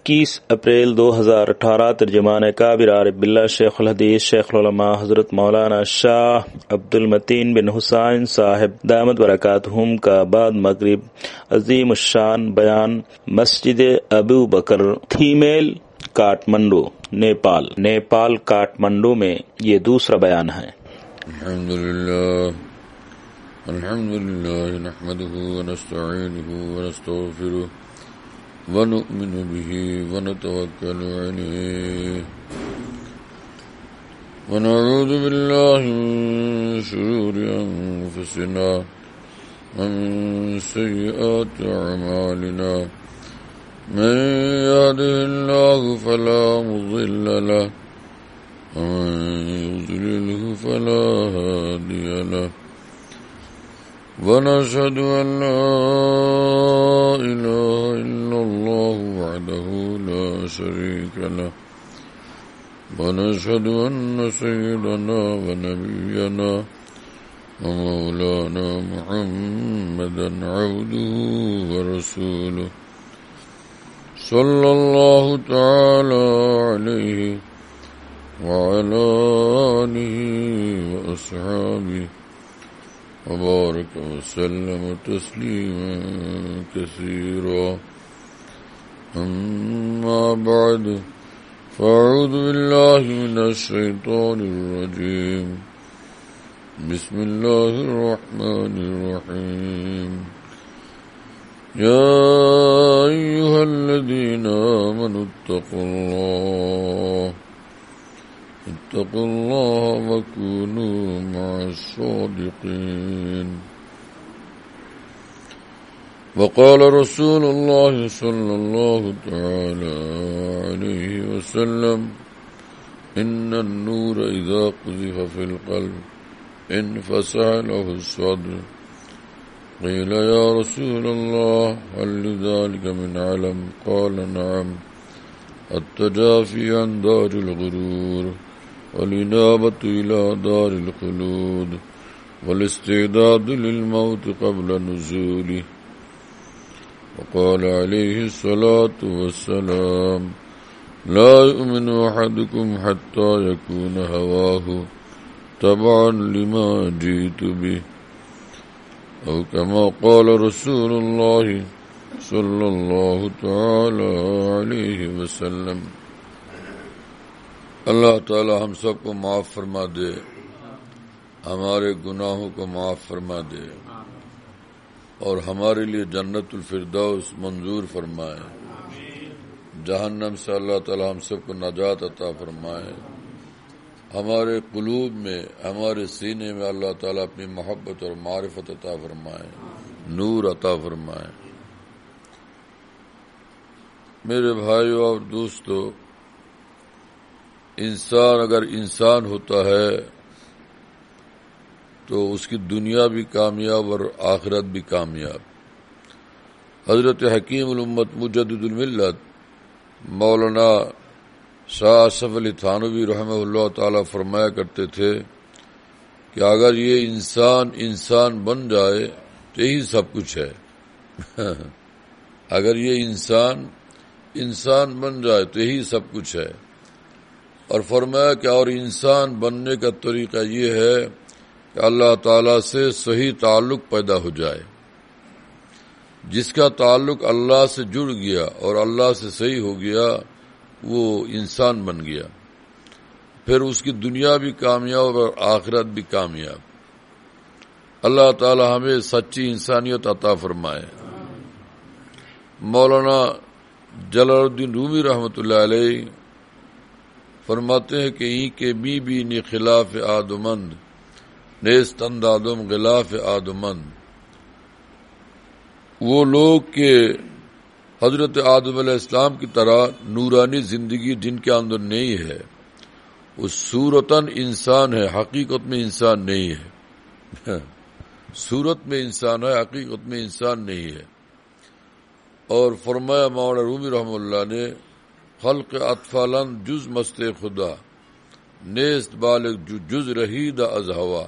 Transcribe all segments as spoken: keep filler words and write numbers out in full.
اکیس اپریل دو ہزار اٹھارہ ترجمان کابر عارف باللہ شیخ الحدیث شیخ العلماء حضرت مولانا شاہ عبد المتین بن حسین صاحب دامت برکاتہم کا بعد مغرب عظیم الشان بیان مسجد ابو بکر تھیمیل کاٹمنڈو نیپال نیپال کاٹمنڈو میں یہ دوسرا بیان ہے۔ الحمدللہ الحمدللہ نحمده ونستعینه ونستغفره ونؤمن به ونتوکل علیہ ونعوذ باللہ من شرور انفسنا ومن سیئات اعمالنا من يهده الله فلا مضل له ومن يضلله فلا هادي له ونشهد أن لا إله إلا الله وحده لا شريك له ونشهد أن سيدنا ونبينا ومولانا محمدا عبده ورسوله صلى الله تعالى عليه وعلى آله وأصحابه وبارك وسلم تسليما كثيرا أما بعد فأعوذ بالله من الشيطان الرجيم بسم الله الرحمن الرحيم يا أيها الذين آمنوا اتقوا الله اتقوا الله وكونوا مع الصادقين وقال رسول الله صلى الله تعالى عليه وسلم إن النور إذا قذف في القلب انفسح له الصدر قيل يا رسول الله هل لذلك من علم قال نعم التجافي عن دار الغرور والإنابة إلى دار الخلود والاستعداد للموت قبل نزوله وقال عليه الصلاة والسلام لا يؤمن أحدكم حتى يكون هواه تبعا لما جئت به أو كما قال رسول الله صلی اللہ تعالی علیہ وسلم۔ اللہ تعالی ہم سب کو معاف فرما دے، ہمارے گناہوں کو معاف فرما دے اور ہمارے لیے جنت الفردوس منظور فرمائے، جہنم سے اللہ تعالی ہم سب کو نجات عطا فرمائے، ہمارے قلوب میں ہمارے سینے میں اللہ تعالی اپنی محبت اور معرفت عطا فرمائے، نور عطا فرمائے۔ میرے بھائیوں اور دوستو، انسان اگر انسان ہوتا ہے تو اس کی دنیا بھی کامیاب اور آخرت بھی کامیاب۔ حضرت حکیم الامت مجدد الملت مولانا شاہ اشرف علی تھانوی رحمہ اللہ تعالی فرمایا کرتے تھے کہ اگر یہ انسان انسان بن جائے تو یہی سب کچھ ہے۔ اگر یہ انسان انسان بن جائے تو یہی سب کچھ ہے، اور فرمایا کہ اور انسان بننے کا طریقہ یہ ہے کہ اللہ تعالیٰ سے صحیح تعلق پیدا ہو جائے۔ جس کا تعلق اللہ سے جڑ گیا اور اللہ سے صحیح ہو گیا وہ انسان بن گیا، پھر اس کی دنیا بھی کامیاب اور آخرت بھی کامیاب۔ اللہ تعالیٰ ہمیں سچی انسانیت عطا فرمائے۔ مولانا جلال الدین رومی رحمۃ اللہ علیہ فرماتے ہیں کہ ای کے بی بی نی خلاف آدمند نیست اندادم غلاف آدمند۔ وہ لوگ کہ حضرت آدم علیہ السلام کی طرح نورانی زندگی جن کے اندر نہیں ہے، وہ صورتاً انسان ہے، حقیقت میں انسان نہیں ہے۔ صورت میں انسان ہے، حقیقت میں انسان نہیں ہے۔ اور فرمایا مولانا رومی رحمہ اللہ نے خلق اطفالن جز مست خدا نیست بالغ جز رہید از ہوا،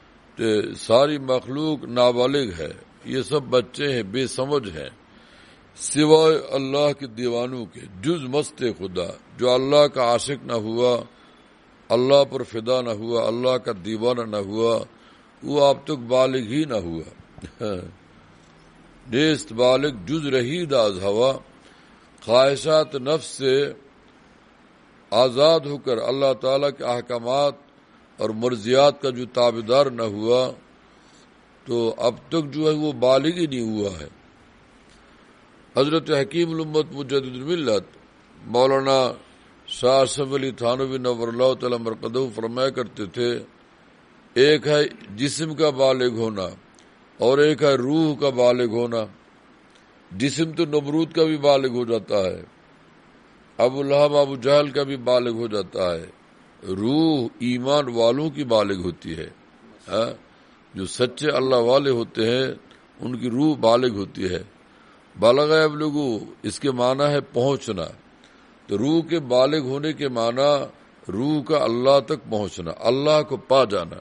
کہ ساری مخلوق نابالغ ہے، یہ سب بچے ہیں، بے سمجھ ہیں، سوائے اللہ کے دیوانوں کے، جز مست خدا، جو اللہ کا عاشق نہ ہوا، اللہ پر فدا نہ ہوا، اللہ کا دیوانہ نہ ہوا، وہ اب تک بالغ ہی نہ ہوا۔ نیست بالغ جز رہی داز ہوا، خواہشات نفس سے آزاد ہو کر اللہ تعالیٰ کے احکامات اور مرضیات کا جو تابعدار نہ ہوا، تو اب تک جو ہے وہ بالغ ہی نہیں ہوا ہے۔ حضرت حکیم الامت مجدد الملت مولانا شاہ اشرف علی تھانوی نور اللہ تعالی مرقدہ فرمایا کرتے تھے، ایک ہے جسم کا بالغ ہونا اور ایک ہے روح کا بالغ ہونا۔ جسم تو نمرود کا بھی بالغ ہو جاتا ہے، ابو لہب ابو جہل کا بھی بالغ ہو جاتا ہے، روح ایمان والوں کی بالغ ہوتی ہے۔ جو سچے اللہ والے ہوتے ہیں ان کی روح بالغ ہوتی ہے۔ بالغ یبلغو اس کے معنی ہے پہنچنا، تو روح کے بالغ ہونے کے معنی روح کا اللہ تک پہنچنا، اللہ کو پا جانا۔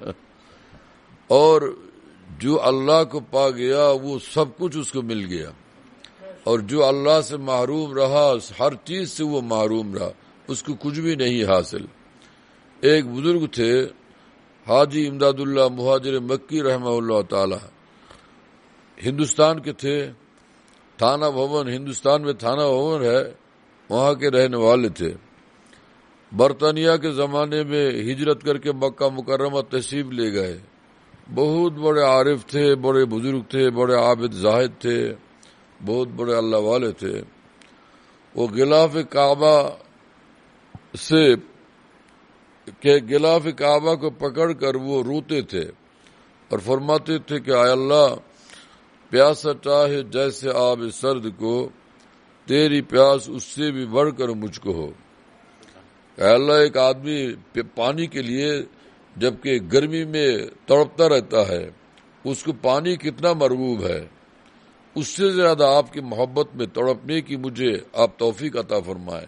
اور جو اللہ کو پا گیا وہ سب کچھ اس کو مل گیا، اور جو اللہ سے محروم رہا ہر چیز سے وہ محروم رہا، اس کو کچھ بھی نہیں حاصل۔ ایک بزرگ تھے حاجی امداد اللہ مہاجر مکی رحمہ اللہ تعالی، ہندوستان کے تھے، تھانہ بھون ہندوستان میں تھانہ بھون ہے، وہاں کے رہنے والے تھے۔ برطانیہ کے زمانے میں ہجرت کر کے مکہ مکرمہ تشریف لے گئے۔ بہت بڑے عارف تھے، بڑے بزرگ تھے، بڑے عابد زاہد تھے، بہت بڑے اللہ والے تھے۔ وہ غلاف کعبہ سے کہ غلاف کعبہ کو پکڑ کر وہ روتے تھے اور فرماتے تھے کہ اے اللہ، پیاسا چاہے جیسے آب سرد کو، تیری پیاس اس سے بھی بڑھ کر مجھ کو ہو۔ اے اللہ، ایک آدمی پانی کے لیے جبکہ گرمی میں تڑپتا رہتا ہے، اس کو پانی کتنا مرغوب ہے، اس سے زیادہ آپ کی محبت میں تڑپنے کی مجھے آپ توفیق عطا فرمائے۔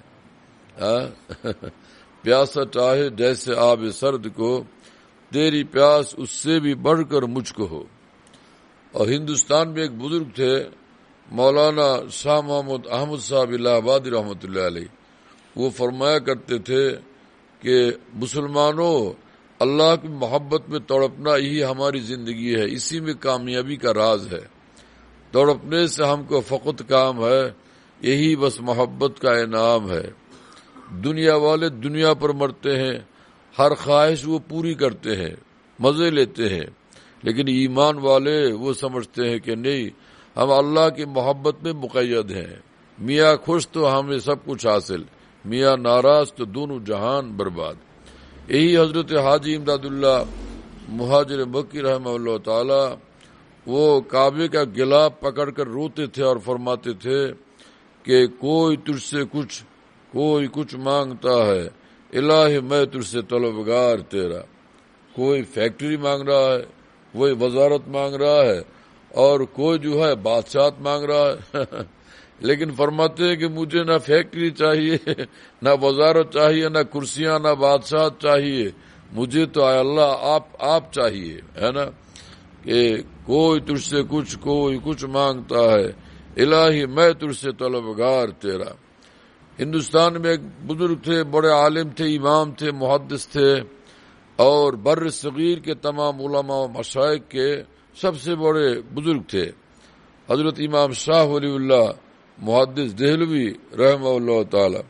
پیاسا چاہے جیسے آب سرد کو، تیری پیاس اس سے بھی بڑھ کر مجھ کو ہو۔ اور ہندوستان میں ایک بزرگ تھے مولانا شاہ محمد احمد صاحب الہ آبادی رحمۃ اللہ علیہ، وہ فرمایا کرتے تھے کہ مسلمانوں، اللہ کی محبت میں تڑپنا یہی ہماری زندگی ہے، اسی میں کامیابی کا راز ہے۔ تڑپنے سے ہم کو فقط کام ہے، یہی بس محبت کا انعام ہے۔ دنیا والے دنیا پر مرتے ہیں، ہر خواہش وہ پوری کرتے ہیں، مزے لیتے ہیں، لیکن ایمان والے وہ سمجھتے ہیں کہ نہیں، ہم اللہ کی محبت میں مقید ہیں۔ میاں خوش تو ہمیں سب کچھ حاصل، میاں ناراض تو دونوں جہان برباد۔ یہی حضرت حاجی امداد اللہ مہاجر مکی رحمہ اللہ تعالی، وہ کعبے کا غلاف پکڑ کر روتے تھے اور فرماتے تھے کہ کوئی تجھ سے کچھ کوئی کچھ مانگتا ہے، الہی میں تجھ سے طلبگار تیرا۔ کوئی فیکٹری مانگ رہا ہے، کوئی وزارت مانگ رہا ہے، اور کوئی جو ہے بادشاہت مانگ رہا ہے لیکن فرماتے ہیں کہ مجھے نہ فیکٹری چاہیے، نہ وزارت چاہیے، نہ کرسیاں، نہ بادشاہت چاہیے، مجھے تو اے اللہ آپ آپ چاہیے، ہے نا، کہ کوئی تجھ سے کچھ کوئی کچھ مانگتا ہے، الہی میں تجھ سے طلبگار تیرا۔ ہندوستان میں ایک بزرگ تھے، بڑے عالم تھے، امام تھے، محدث تھے، اور بر صغیر کے تمام علماء و مشائخ کے سب سے بڑے بزرگ تھے، حضرت امام شاہ ولی اللہ محدث دہلوی رحمہ اللہ تعالی۔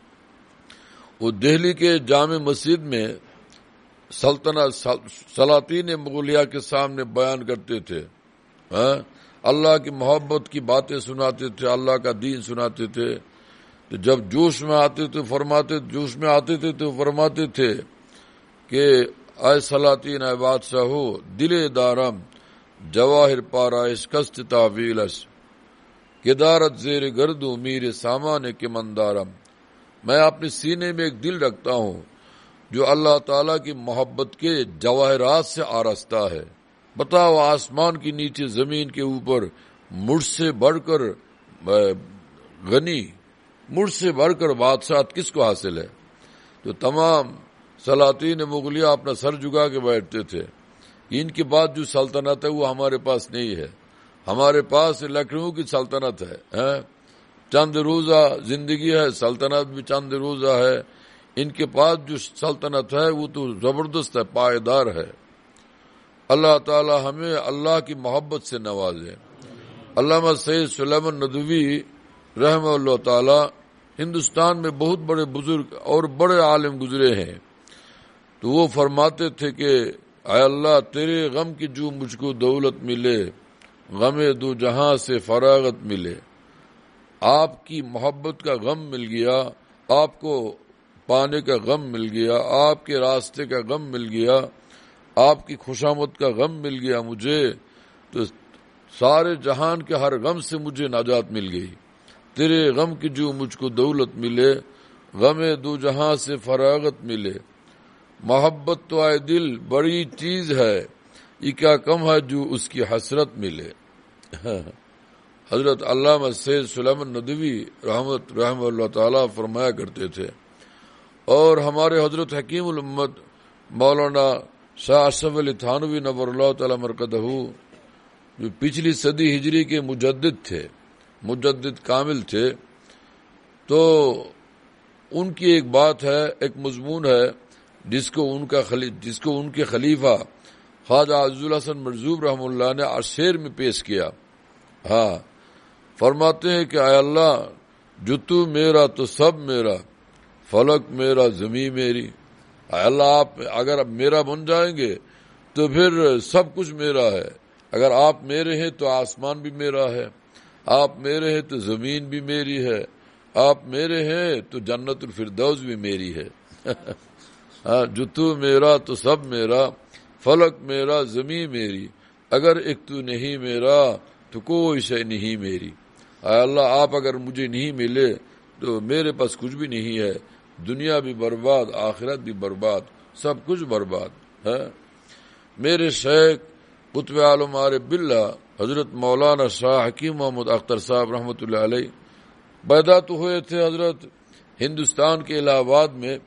وہ دہلی کے جامع مسجد میں سلطنت سلاطین مغلیہ کے سامنے بیان کرتے تھے، ہاں، اللہ کی محبت کی باتیں سناتے تھے، اللہ کا دین سناتے تھے۔ تو جب جوش میں آتے تھے فرماتے جوش میں آتے تھے تو فرماتے تھے کہ اے سلاطین، اے بادشاہ ہو، دل دارم جواہر پارائش کست تعویلش، کدارت زیر گردو میرے سامان کے مندارم۔ میں اپنے سینے میں ایک دل رکھتا ہوں جو اللہ تعالیٰ کی محبت کے جواہرات سے آراستہ ہے۔ بتاؤ، آسمان کے نیچے زمین کے اوپر مجھ سے بڑھ کر غنی، مجھ سے بڑھ کر بادشاہت کس کو حاصل ہے؟ تو تمام سلاطین مغلیہ اپنا سر جھکا کے بیٹھتے تھے، ان کے بعد جو سلطنت ہے وہ ہمارے پاس نہیں ہے، ہمارے پاس لکھنؤ کی سلطنت ہے، چند روزہ زندگی ہے، سلطنت بھی چند روزہ ہے. ان کے پاس جو سلطنت ہے وہ تو زبردست ہے، پائیدار ہے. اللہ تعالی ہمیں اللہ کی محبت سے نوازے. علامہ سید سلیمان ندوی رحمہ اللہ تعالی ہندوستان میں بہت بڑے بزرگ اور بڑے عالم گزرے ہیں. تو وہ فرماتے تھے کہ اے اللہ تیرے غم کی جو مجھ کو دولت ملے، غم دو جہاں سے فراغت ملے. آپ کی محبت کا غم مل گیا، آپ کو پانے کا غم مل گیا، آپ کے راستے کا غم مل گیا، آپ کی خوشامد کا غم مل گیا مجھے، تو سارے جہان کے ہر غم سے مجھے نجات مل گئی. تیرے غم کی جو مجھ کو دولت ملے، غم دو جہاں سے فراغت ملے. محبت تو آئے دل بڑی چیز ہے، یہ کیا کم ہے جو اس کی حسرت ملے. حضرت علامہ سید سلیمان ندوی رحمت رحمہ اللہ تعالی فرمایا کرتے تھے. اور ہمارے حضرت حکیم الامت مولانا شاہ اشرف علی تھانوی نور اللہ تعالی مرقدہ جو پچھلی صدی ہجری کے مجدد تھے، مجدد کامل تھے، تو ان کی ایک بات ہے، ایک مضمون ہے جس کو ان کا خلی جس کو ان کے خلیفہ خواجہ عزیز الحسن مرزوق رحمہ اللہ نے شعر میں پیش کیا. ہاں فرماتے ہیں کہ اے اللہ جو تو میرا تو سب میرا، فلک میرا زمین میری. اے اللہ آپ اگر اب میرا بن جائیں گے تو پھر سب کچھ میرا ہے. اگر آپ میرے ہیں تو آسمان بھی میرا ہے، آپ میرے ہیں تو زمین بھی میری ہے، آپ میرے ہیں تو جنت الفردوس بھی میری ہے. جو تو میرا تو سب میرا، فلک میرا زمین میری، اگر ایک تو نہیں میرا تو کوئی شے نہیں میری. اے اللہ آپ اگر مجھے نہیں ملے تو میرے پاس کچھ بھی نہیں ہے، دنیا بھی برباد، آخرت بھی برباد، سب کچھ برباد ہے. میرے شیخ قطب عالم عارف باللہ حضرت مولانا شاہ حکیم محمد اختر صاحب رحمۃ اللہ علیہ پیدا تو ہوئے تھے حضرت ہندوستان کے الہ آباد میں،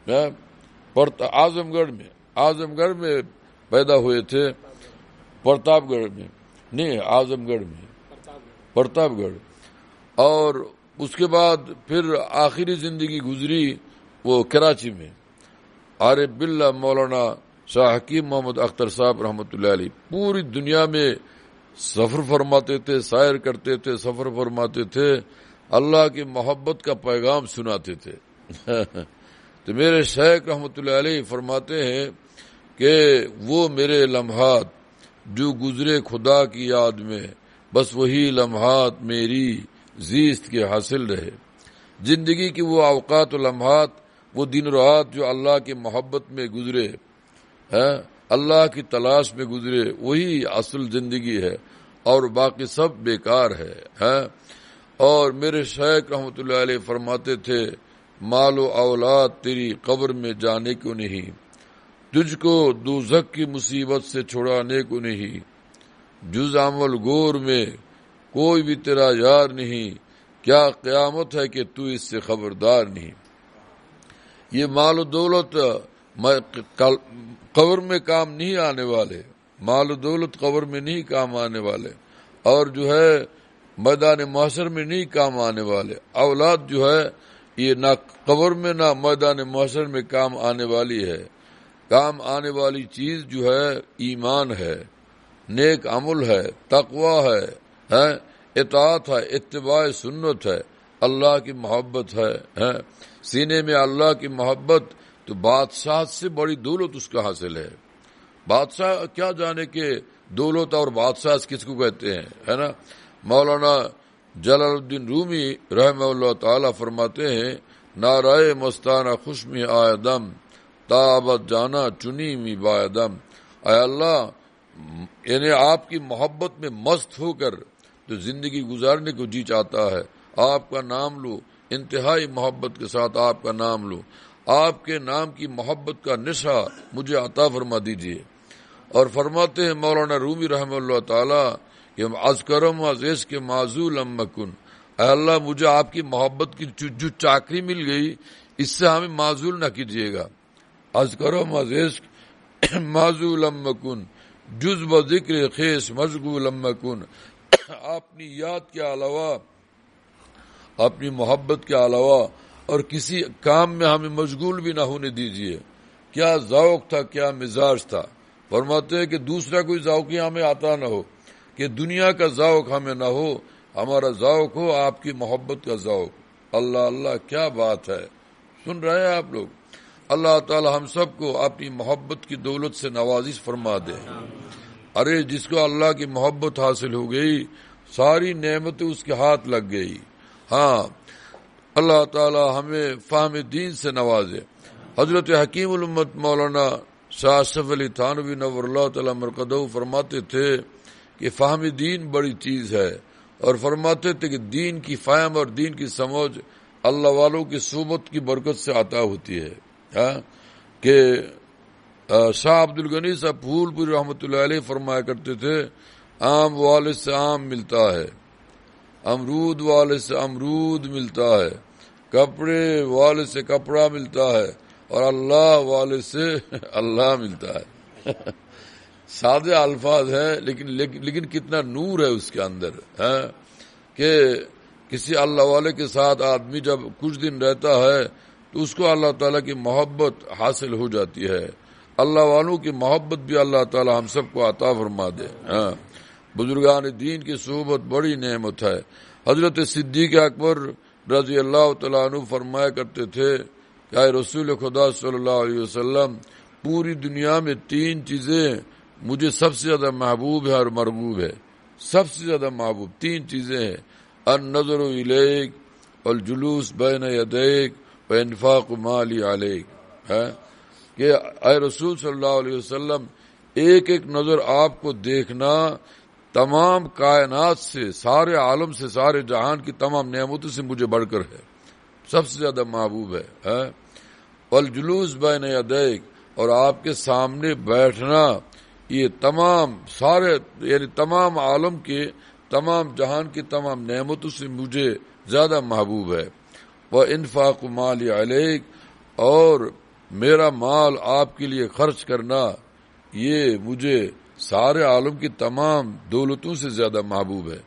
اعظم گڑھ میں اعظم گڑھ میں پیدا ہوئے تھے، پرتاپ گڑھ میں نہیں، اعظم گڑھ میں پرتاپ گڑھ. اور اس کے بعد پھر آخری زندگی گزری وہ کراچی میں. عارف باللہ مولانا شاہ حکیم محمد اختر صاحب رحمۃ اللہ علیہ پوری دنیا میں سفر فرماتے تھے، سیر کرتے تھے، سفر فرماتے تھے، اللہ کی محبت کا پیغام سناتے تھے. تو میرے شیخ رحمۃ اللہ علیہ فرماتے ہیں کہ وہ میرے لمحات جو گزرے خدا کی یاد میں، بس وہی لمحات میری زیست کے حاصل رہے. زندگی کی وہ اوقات و لمحات، وہ دن رات جو اللہ کی محبت میں گزرے، ہے اللہ کی تلاش میں گزرے، وہی اصل زندگی ہے، اور باقی سب بیکار ہے. ہے اور میرے شیخ رحمۃ اللہ علیہ فرماتے تھے مال و اولاد تیری قبر میں جانے کو نہیں، تجھ کو دوزخ کی مصیبت سے چھڑانے کو نہیں، جز عمل گور میں کوئی بھی تیرا یار نہیں، کیا قیامت ہے کہ تو اس سے خبردار نہیں. یہ مال و دولت قبر میں کام نہیں آنے والے، مال و دولت قبر میں نہیں کام آنے والے، اور جو ہے میدان محشر میں نہیں کام آنے والے. اولاد جو ہے یہ نہ قبر میں نہ میدان محشر میں کام آنے والی ہے. کام آنے والی چیز جو ہے ایمان ہے، نیک عمل ہے، تقوی ہے، ہے اطاعت ہے، اتباع سنت ہے، اللہ کی محبت ہے. ہے سینے میں اللہ کی محبت، تو بادشاہ سے بڑی دولت اس کا حاصل ہے. بادشاہ کیا جانے کہ دولت اور بادشاہ کس کو کہتے ہیں، ہے نا. مولانا جلال الدین رومی رحمہ اللہ تعالی فرماتے ہیں نعرہ مستانہ خوشمی آیدم تابت جانا چنی می بایدم. اے اللہ یعنی آپ کی محبت میں مست ہو کر تو زندگی گزارنے کو جی چاہتا ہے. آپ کا نام لو، انتہائی محبت کے ساتھ آپ کا نام لو، آپ کے نام کی محبت کا نشہ مجھے عطا فرما دیجیے. اور فرماتے ہیں مولانا رومی رحمہ اللہ تعالی کہ از کرم از عشق معزول ام مکن. اے اللہ مجھے آپ کی محبت کی جو چاکری مل گئی اس سے ہمیں معزول نہ کیجیے گا. از کرم از عشق معزول ام مکن، جز و ذکر خیش مشغول ام مکن. اپنی یاد کے علاوہ، اپنی محبت کے علاوہ اور کسی کام میں ہمیں مشغول بھی نہ ہونے دیجیے۔ کیا ذوق تھا، کیا مزاج تھا۔ فرماتے ہیں کہ دوسرا کوئی ذوق ہی ہمیں آتا نہ ہو، کہ دنیا کا ذوق ہمیں نہ ہو، ہمارا ذوق ہو آپ کی محبت کا ذوق۔ اللہ اللہ، کیا بات ہے، سن رہے ہیں آپ لوگ؟ اللہ تعالی ہم سب کو اپنی محبت کی دولت سے نوازش فرما دے۔ ارے جس کو اللہ کی محبت حاصل ہو گئی، ساری نعمتیں اس کے ہاتھ لگ گئی۔ ہاں، اللہ تعالی ہمیں فہم دین سے نوازے۔ حضرت حکیم الامت مولانا شاہ اشرف علی تھانوی نور اللہ تعالی مرقدہ فرماتے تھے کہ فہم دین بڑی چیز ہے، اور فرماتے تھے کہ دین کی فہم اور دین کی سمجھ اللہ والوں کی صحبت کی برکت سے عطا ہوتی ہے۔ ہاں کہ شاہ عبد الغنی صاحب پھول پوری رحمۃ اللہ علیہ فرمایا کرتے تھے، آم والے سے آم ملتا ہے، امرود والے سے امرود ملتا ہے، کپڑے والے سے کپڑا ملتا ہے، اور اللہ والے سے اللہ ملتا ہے۔ سادے الفاظ ہیں لیکن لیکن کتنا نور ہے اس کے اندر ہے کہ کسی اللہ والے کے ساتھ آدمی جب کچھ دن رہتا ہے تو اس کو اللہ تعالیٰ کی محبت حاصل ہو جاتی ہے۔ اللہ والوں کی محبت بھی اللہ تعالیٰ ہم سب کو عطا فرما دے۔ ہاں، بزرگان دین کی صحبت بڑی نعمت ہے۔ حضرت صدیق اکبر رضی اللہ تعالیٰ عنہ فرمایا کرتے تھے کہ اے رسول خدا صلی اللہ علیہ وسلم، پوری دنیا میں تین چیزیں مجھے سب سے زیادہ محبوب ہے اور مرغوب ہے۔ سب سے زیادہ محبوب تین چیزیں ہیں، النظر الیک والجلوس بین یدیک وانفاق مالی علیک، ہے کہ اے رسول صلی اللہ علیہ وسلم، ایک ایک نظر آپ کو دیکھنا تمام کائنات سے، سارے عالم سے، سارے جہان کی تمام نعمتوں سے مجھے بڑھ کر ہے، سب سے زیادہ محبوب ہے۔ والجلوس بین یدیک، اور آپ کے سامنے بیٹھنا، یہ تمام سارے یعنی تمام عالم کے، تمام جہان کی تمام نعمتوں سے مجھے زیادہ محبوب ہے۔ وانفاق مالی علیک، اور میرا مال آپ کے لیے خرچ کرنا، یہ مجھے سارے عالم کی تمام دولتوں سے زیادہ محبوب ہے۔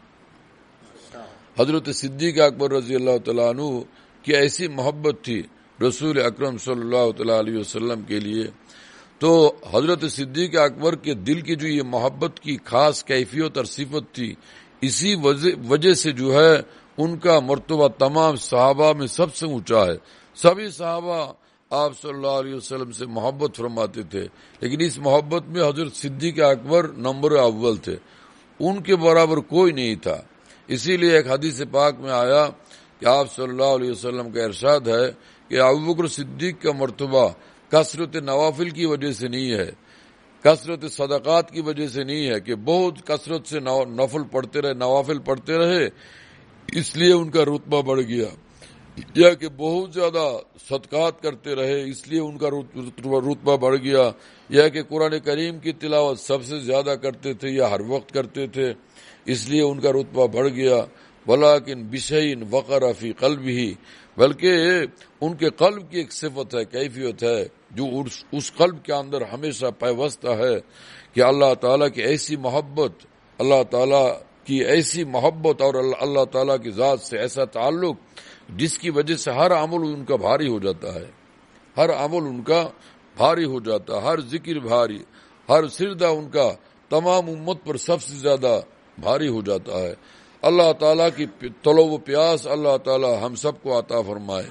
حضرت صدیق اکبر رضی اللہ تعالیٰ عنہ کی ایسی محبت تھی رسول اکرم صلی اللہ تعالیٰ علیہ وسلم کے لیے، تو حضرت صدیق اکبر کے دل کی جو یہ محبت کی خاص کیفیت اور صفت تھی، اسی وجہ سے جو ہے ان کا مرتبہ تمام صحابہ میں سب سے اونچا ہے۔ سبھی صحابہ آپ صلی اللہ علیہ وسلم سے محبت فرماتے تھے، لیکن اس محبت میں حضرت صدیق اکبر نمبر اول تھے، ان کے برابر کوئی نہیں تھا۔ اسی لیے ایک حدیث پاک میں آیا کہ آپ صلی اللہ علیہ وسلم کا ارشاد ہے کہ ابوبکر صدیق کا مرتبہ کثرت نوافل کی وجہ سے نہیں ہے، کثرت صدقات کی وجہ سے نہیں ہے کہ بہت کثرت سے نفل پڑھتے رہے، نوافل پڑھتے رہے اس لیے ان کا رتبہ بڑھ گیا، یا کہ بہت زیادہ صدقات کرتے رہے اس لیے ان کا رتبہ بڑھ گیا، یا کہ قرآن کریم کی تلاوت سب سے زیادہ کرتے تھے یا ہر وقت کرتے تھے اس لیے ان کا رتبہ بڑھ گیا۔ ولیکن بشیء وقر فی قلبہ، بلکہ ان کے قلب کی ایک صفت ہے، کیفیت ہے، جو اس قلب کے اندر ہمیشہ پیوستہ ہے کہ اللہ تعالیٰ کی ایسی محبت، اللہ تعالیٰ کی ایسی محبت اور اللہ تعالیٰ کی ذات سے ایسا تعلق جس کی وجہ سے ہر عمل ان کا بھاری ہو جاتا ہے، ہر عمل ان کا بھاری ہو جاتا ہے، ہر ذکر بھاری، ہر سجدہ ان کا تمام امت پر سب سے زیادہ بھاری ہو جاتا ہے۔ اللہ تعالیٰ کی طلب و پیاس اللہ تعالیٰ ہم سب کو عطا فرمائے۔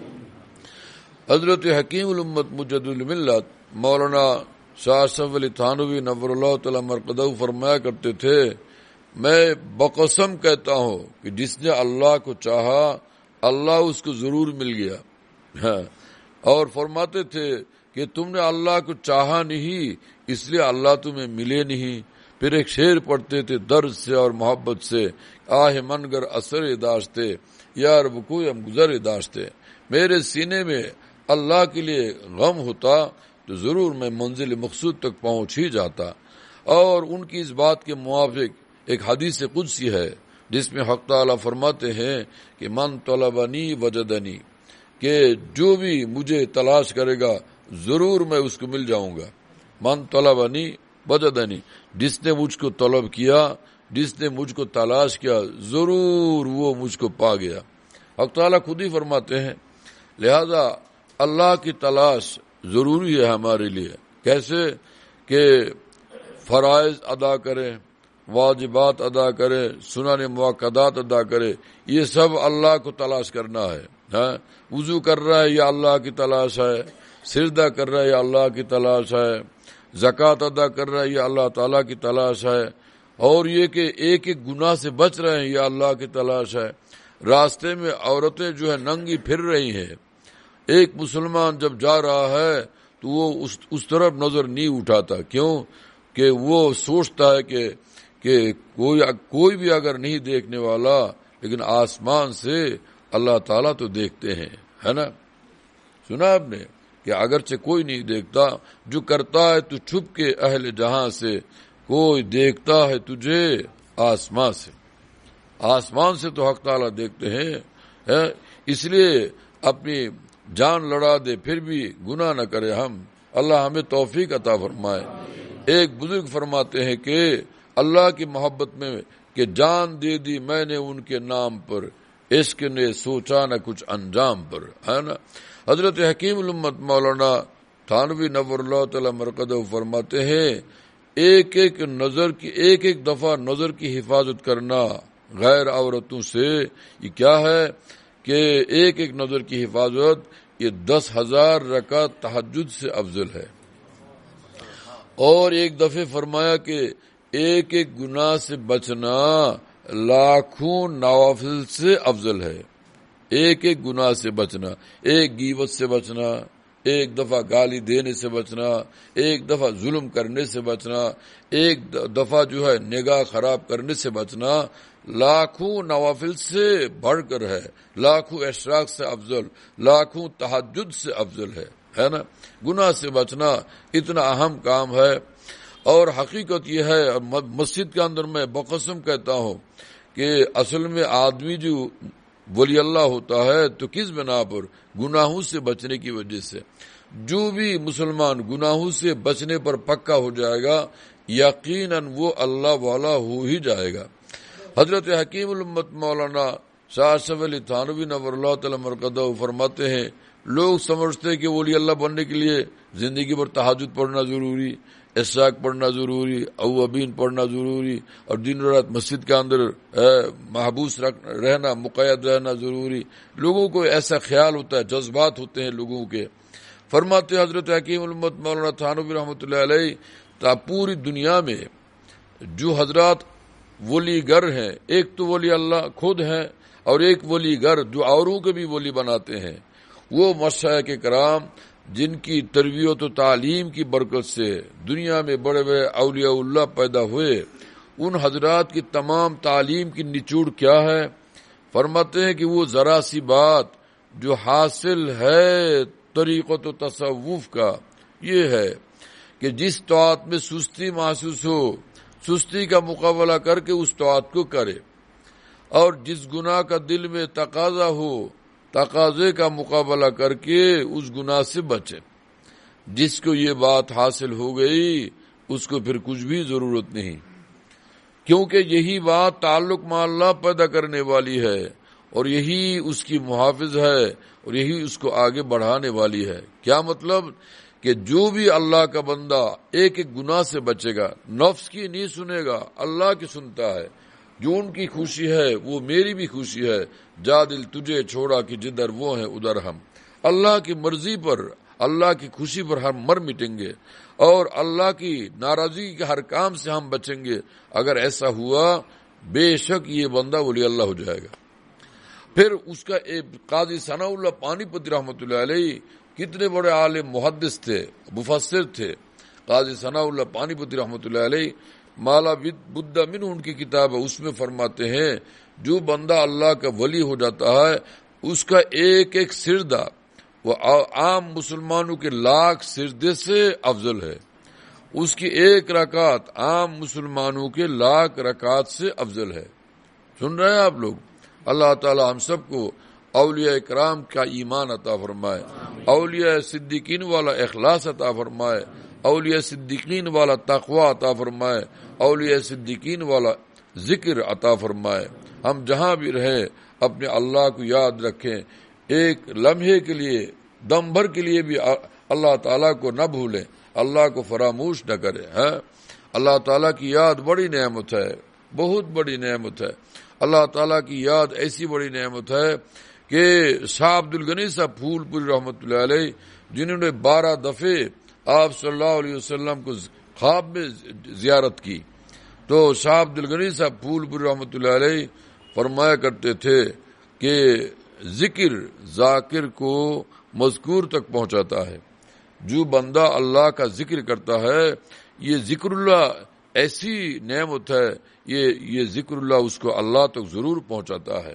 حضرت حکیم الامت مجد الملت مولانا شاہ اشرف علی تھانوی نور اللہ تعالی مرقدہ فرمایا کرتے تھے، میں بقسم کہتا ہوں کہ جس نے اللہ کو چاہا اللہ اس کو ضرور مل گیا، اور فرماتے تھے کہ تم نے اللہ کو چاہا نہیں اس لیے اللہ تمہیں ملے نہیں۔ پھر ایک شعر پڑھتے تھے درد سے اور محبت سے، آہ من گر اثر داشتے یار بکوی ہم گزر داشتے، میرے سینے میں اللہ کے لیے غم ہوتا تو ضرور میں منزل مقصود تک پہنچ ہی جاتا۔ اور ان کی اس بات کے موافق ایک حدیث قدسی ہے جس میں حق تعالیٰ فرماتے ہیں کہ من طلبنی وجدنی، کہ جو بھی مجھے تلاش کرے گا ضرور میں اس کو مل جاؤں گا۔ من طلبنی وجدنی، جس نے مجھ کو طلب کیا جس نے مجھ کو تلاش کیا ضرور وہ مجھ کو پا گیا۔ حق تعالیٰ خود ہی فرماتے ہیں لہذا اللہ کی تلاش ضروری ہے ہمارے لیے۔ کیسے کہ فرائض ادا کریں، واجبات ادا کرے، سنن مؤکدات ادا کرے، یہ سب اللہ کو تلاش کرنا ہے۔ ہاں وضو کر رہا ہے یا اللہ کی تلاش ہے، سجدہ کر رہا ہے یا اللہ کی تلاش ہے، زکوٰۃ ادا کر رہا ہے یا اللہ تعالیٰ کی تلاش ہے، اور یہ کہ ایک ایک گناہ سے بچ رہے ہیں یا اللہ کی تلاش ہے۔ راستے میں عورتیں جو ہے ننگی پھر رہی ہیں، ایک مسلمان جب جا رہا ہے تو وہ اس, اس طرف نظر نہیں اٹھاتا، کیوں کہ وہ سوچتا ہے کہ کہ کوئی کوئی بھی اگر نہیں دیکھنے والا، لیکن آسمان سے اللہ تعالیٰ تو دیکھتے ہیں، ہے نا؟ سنا آپ نے کہ اگرچہ کوئی نہیں دیکھتا، جو کرتا ہے تو چھپ کے اہل جہاں سے، کوئی دیکھتا ہے تجھے آسمان سے۔ آسمان سے تو حق تعالیٰ دیکھتے ہیں، اس لیے اپنی جان لڑا دے پھر بھی گناہ نہ کرے ہم، اللہ ہمیں توفیق عطا فرمائے۔ ایک بزرگ فرماتے ہیں کہ اللہ کی محبت میں کہ جان دے دی میں نے ان کے نام پر، عشق نے سوچا نہ کچھ انجام پر، ہے نا؟ حضرت حکیم الامت مولانا تھانوی نور اللہ تعالی مرقدہ فرماتے ہیں ایک ایک نظر کی ایک ایک دفعہ نظر کی حفاظت کرنا غیر عورتوں سے یہ کیا ہے کہ ایک ایک نظر کی حفاظت یہ دس ہزار رکعت تہجد سے افضل ہے۔ اور ایک دفعہ فرمایا کہ ایک ایک گناہ سے بچنا لاکھوں نوافل سے افضل ہے۔ ایک ایک گناہ سے بچنا، ایک غیبت سے بچنا، ایک دفعہ گالی دینے سے بچنا، ایک دفعہ ظلم کرنے سے بچنا، ایک دفعہ جو ہے نگاہ خراب کرنے سے بچنا لاکھوں نوافل سے بڑھ کر ہے، لاکھوں اشراق سے افضل، لاکھوں تہجد سے افضل ہے، ہے نا؟ گناہ سے بچنا اتنا اہم کام ہے۔ اور حقیقت یہ ہے، مسجد کے اندر میں بقسم کہتا ہوں کہ اصل میں آدمی جو ولی اللہ ہوتا ہے تو کس بنا پر؟ گناہوں سے بچنے کی وجہ سے۔ جو بھی مسلمان گناہوں سے بچنے پر پکا ہو جائے گا یقیناً وہ اللہ والا ہو ہی جائے گا۔ حضرت حکیم الامت مولانا شاہ اشرف علی تھانوی نور اللہ تعالی مرقدہ فرماتے ہیں لوگ سمجھتے ہیں کہ ولی اللہ بننے کے لیے زندگی پر تہجد پڑھنا ضروری، اشراق پڑھنا ضروری، اوابین پڑھنا ضروری، اور دن رات مسجد کے اندر محبوس رہنا، مقید رہنا ضروری۔ لوگوں کو ایسا خیال ہوتا ہے، جذبات ہوتے ہیں لوگوں کے۔ فرماتے حضرت حکیم الامت مولانا تھانوی رحمۃ اللہ علیہ تا پوری دنیا میں جو حضرات ولی گر ہیں، ایک تو ولی اللہ خود ہیں اور ایک ولی گر جو اوروں کے بھی ولی بناتے ہیں، وہ مشائخ کرام جن کی تربیت و تعلیم کی برکت سے دنیا میں بڑے بڑے اولیاء اللہ پیدا ہوئے، ان حضرات کی تمام تعلیم کی نچوڑ کیا ہے؟ فرماتے ہیں کہ وہ ذرا سی بات جو حاصل ہے طریقت و تصوف کا یہ ہے کہ جس طاعت میں سستی محسوس ہو سستی کا مقابلہ کر کے اس طاعت کو کرے، اور جس گناہ کا دل میں تقاضا ہو تقاضے کا مقابلہ کر کے اس گناہ سے بچے۔ جس کو یہ بات حاصل ہو گئی اس کو پھر کچھ بھی ضرورت نہیں، کیونکہ یہی بات تعلق مع اللہ پیدا کرنے والی ہے اور یہی اس کی محافظ ہے اور یہی اس کو آگے بڑھانے والی ہے۔ کیا مطلب؟ کہ جو بھی اللہ کا بندہ ایک ایک گناہ سے بچے گا، نفس کی نہیں سنے گا، اللہ کی سنتا ہے، جو ان کی خوشی ہے وہ میری بھی خوشی ہے، جا دل تجھے چھوڑا کہ جدھر وہ ہیں ادھر ہم۔ اللہ کی مرضی پر، اللہ کی خوشی پر ہم مر مٹیں گے اور اللہ کی ناراضگی کے ہر کام سے ہم بچیں گے۔ اگر ایسا ہوا بے شک یہ بندہ ولی اللہ ہو جائے گا۔ پھر اس کا ایک قاضی ثناء اللہ پانی پتی رحمۃ اللہ علیہ کتنے بڑے عالم محدث تھے، مفسر تھے۔ قاضی ثناء اللہ پانی پتی رحمۃ اللہ علیہ مالا بدھا من ان کی کتاب ہے، اس میں فرماتے ہیں جو بندہ اللہ کا ولی ہو جاتا ہے اس کا ایک ایک سجدہ وہ عام مسلمانوں کے لاکھ سجدے سے افضل ہے، اس کی ایک رکعت عام مسلمانوں کے لاکھ رکعت سے افضل ہے۔ سن رہے ہیں آپ لوگ؟ اللہ تعالی ہم سب کو اولیاء کرام کا ایمان عطا فرمائے، اولیاء صدیقین والا اخلاص عطا فرمائے، اولیاء صدیقین والا تقوی عطا فرمائے، اولیاء صدیقین والا ذکر عطا فرمائے. ہم جہاں بھی رہیں اپنے اللہ کو یاد رکھیں, ایک لمحے کے لیے, دم بھر کے لیے بھی اللہ تعالیٰ کو نہ بھولیں, اللہ کو فراموش نہ کریں. ہے اللہ تعالیٰ کی یاد بڑی نعمت ہے, بہت بڑی نعمت ہے. اللہ تعالیٰ کی یاد ایسی بڑی نعمت ہے کہ شاہ عبد الغنی صاحب پھول پوری رحمۃ اللہ علیہ, جنہوں نے بارہ دفعے آپ صلی اللہ علیہ وسلم کو خواب میں زیارت کی, تو شاہ عبد الغنی صاحب پھول پوری رحمۃ اللہ علیہ فرمایا کرتے تھے کہ ذکر ذاکر کو مذکور تک پہنچاتا ہے. جو بندہ اللہ کا ذکر کرتا ہے, یہ ذکر اللہ ایسی نعمت ہے, یہ یہ ذکر اللہ اس کو اللہ تک ضرور پہنچاتا ہے.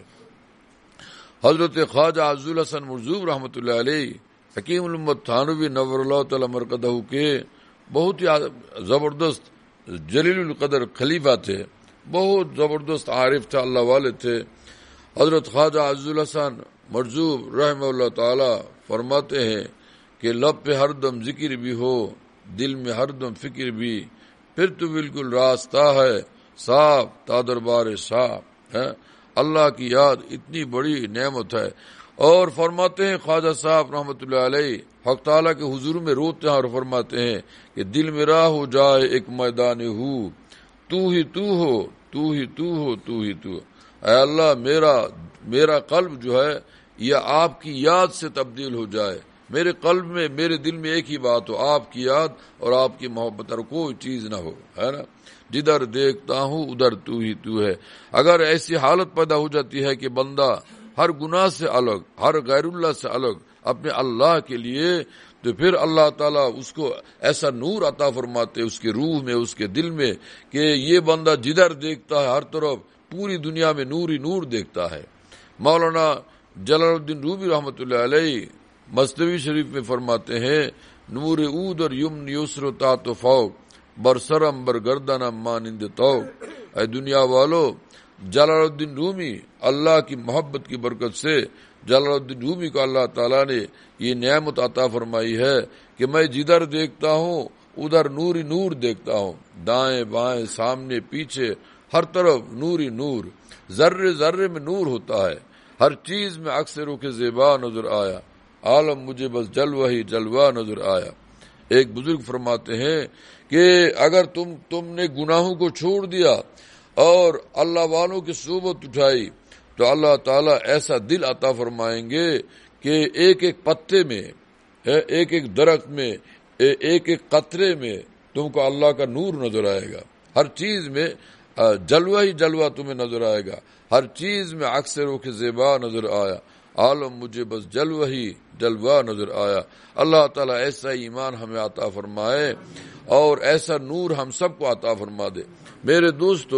حضرت خواجہ عز الحسن مرزوق رحمۃ اللہ علیہ حکیم الامت تھانوی نور اللہ تعالی مرقدہ کے بہت ہی زبردست جلیل القدر خلیفہ تھے, بہت زبردست عارف تھے, اللہ والے تھے. حضرت خواجہ عز الحسن مرزوق رحمہ اللہ تعالی فرماتے ہیں کہ لب پہ ہر دم ذکر بھی ہو, دل میں ہر دم فکر بھی, پھر تو بالکل راستہ ہے صاف تا دربار شاہ. ہے اللہ کی یاد اتنی بڑی نعمت ہے. اور فرماتے ہیں خواجہ صاحب رحمۃ اللہ علیہ حق تعالیٰ کے حضور میں روتے ہیں اور فرماتے ہیں کہ دل میرا ہو جائے ایک میدان ہو, تو ہی تو ہو, تو ہی تو ہو, تو ہی تو. اے اللہ میرا میرا قلب جو ہے یہ آپ کی یاد سے تبدیل ہو جائے, میرے قلب میں میرے دل میں ایک ہی بات ہو, آپ کی یاد اور آپ کی محبت, اور کوئی چیز نہ ہو. ہے نا, جدھر دیکھتا ہوں ادھر تو ہی تو ہے. اگر ایسی حالت پیدا ہو جاتی ہے کہ بندہ ہر گناہ سے الگ, ہر غیر اللہ سے الگ اپنے اللہ کے لیے, تو پھر اللہ تعالیٰ اس کو ایسا نور عطا فرماتے اس کے روح میں, اس کے دل میں, کہ یہ بندہ جدھر دیکھتا ہے ہر طرف پوری دنیا میں نور ہی نور دیکھتا ہے. مولانا جلال الدین رومی رحمۃ اللہ علیہ مثنوی شریف میں فرماتے ہیں نور عود اور یمن یسر طاعت و فوق برسرم برگردنم مانند توق. اے دنیا والو, جلال الدین رومی اللہ کی محبت کی برکت سے جلال الدین رومی کو اللہ تعالیٰ نے یہ نعمت عطا فرمائی ہے کہ میں جدھر دیکھتا ہوں ادھر نور ہی نور دیکھتا ہوں, دائیں بائیں سامنے پیچھے ہر طرف نور ہی نور, ذرے ذرے میں نور ہوتا ہے, ہر چیز میں اکثر کے زیبا نظر آیا, عالم مجھے بس جلوہ ہی جلوہ نظر آیا. ایک بزرگ فرماتے ہیں کہ اگر تم تم نے گناہوں کو چھوڑ دیا اور اللہ والوں کی صحبت اٹھائی تو اللہ تعالیٰ ایسا دل عطا فرمائیں گے کہ ایک ایک پتے میں, ایک ایک درخت میں, ایک ایک قطرے میں تم کو اللہ کا نور نظر آئے گا. ہر چیز میں جلوہ ہی جلوہ تمہیں نظر آئے گا, ہر چیز میں اکثروں کے زیبا نظر آیا, عالم مجھے بس جلوہ ہی جلوہ نظر آیا. اللہ تعالیٰ ایسا ایمان ہمیں عطا فرمائے اور ایسا نور ہم سب کو عطا فرما دے. میرے دوستو,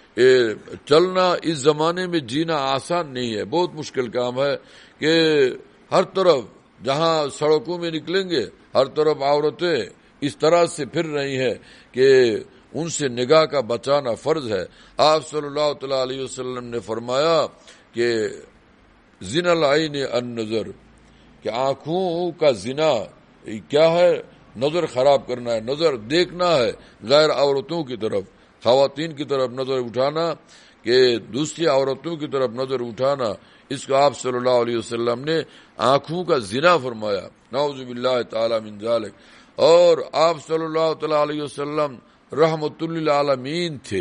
چلنا اس زمانے میں جینا آسان نہیں ہے, بہت مشکل کام ہے کہ ہر طرف جہاں سڑکوں میں نکلیں گے ہر طرف عورتیں اس طرح سے پھر رہی ہیں کہ ان سے نگاہ کا بچانا فرض ہے. آپ صلی اللہ تعالی علیہ وسلم نے فرمایا کہ زنا العین النظر, کہ آنکھوں کا زنا کیا ہے, نظر خراب کرنا ہے, نظر دیکھنا ہے غیر عورتوں کی طرف, خواتین کی طرف نظر اٹھانا, کہ دوسری عورتوں کی طرف نظر اٹھانا, اس کو آپ صلی اللہ علیہ وسلم نے آنکھوں کا زنا فرمایا. نعوذ باللہ تعالی من ذالک. اور آپ صلی اللہ تعالی علیہ وسلم رحمت للعالمین تھے,